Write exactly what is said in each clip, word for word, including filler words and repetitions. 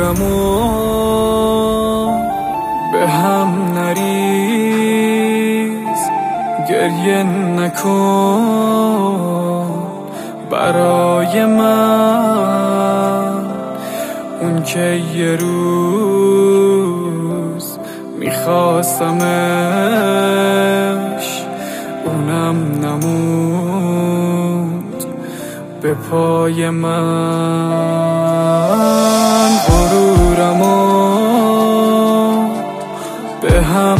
غرورم و به هم نریز، گریه نکن برای من. اون که یه روز میخواستمش اونم نموند به پای من. غرورمو به هم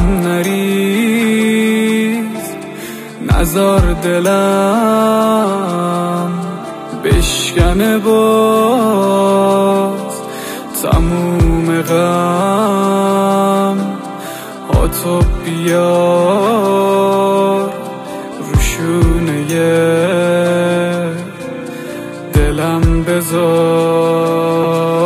نریز، نذار دلم بشکنه باز تموم غم ها تو بیار روشونه دلم بذار.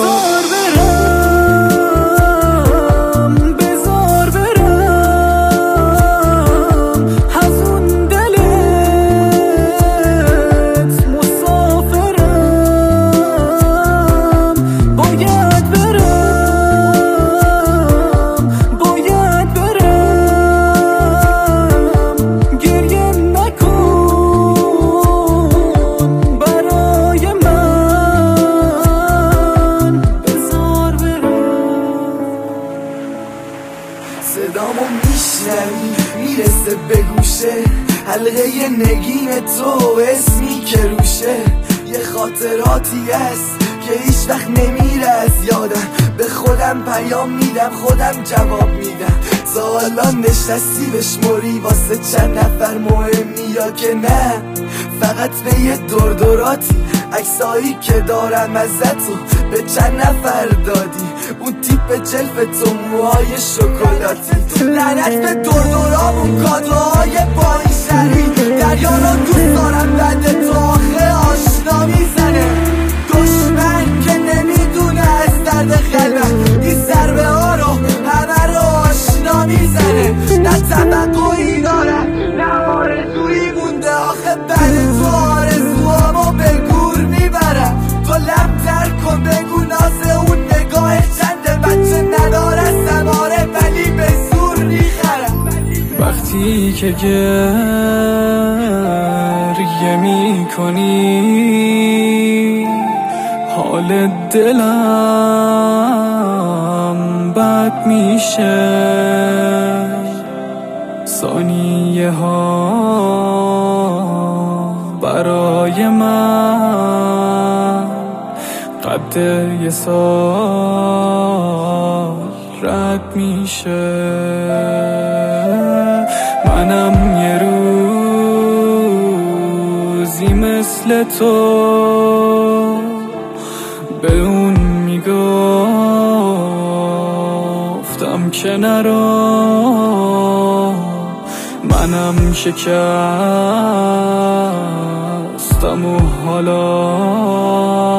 صدامو میشنوی میرسه به گوشه، حلقه نگین تو اسمی که روشه. یه خاطراتی هست که هیچ وقت نمیره از یادم، به خودم پیام میدم خودم جواب میدم. تا الان نشستی بشمری واسه چند نفر مهمی یا که نه، فقط به یه دردراتی عکسایی که دارم ازتو به چند نفر دادی. اون تیپ جلف تو موهای شکلاتی، لعنت به دردرامون کادوهای پایین شری. دریا رو دوست دارم بعد تو آخه آشنا میزنه. دشمن که نمیدونه از درد قلبم این ضربه ها رو همه رو آشنا میزنه. نه توقعی دارم نه آرزویی مونده آخه بعد تو آرزوهامو به گور میبرم. تو لب تر کن بگو ناز اون نگاه چنده بچه نداره سواره ولی به زور میخرم. وقتی که گریه می کنی حال دلم بد میشه. ثانیه ها برای من قد یه سال رد میشه. منم یه روزی مثل تو به اون میگفتم که نرو، منم شکستم و حالا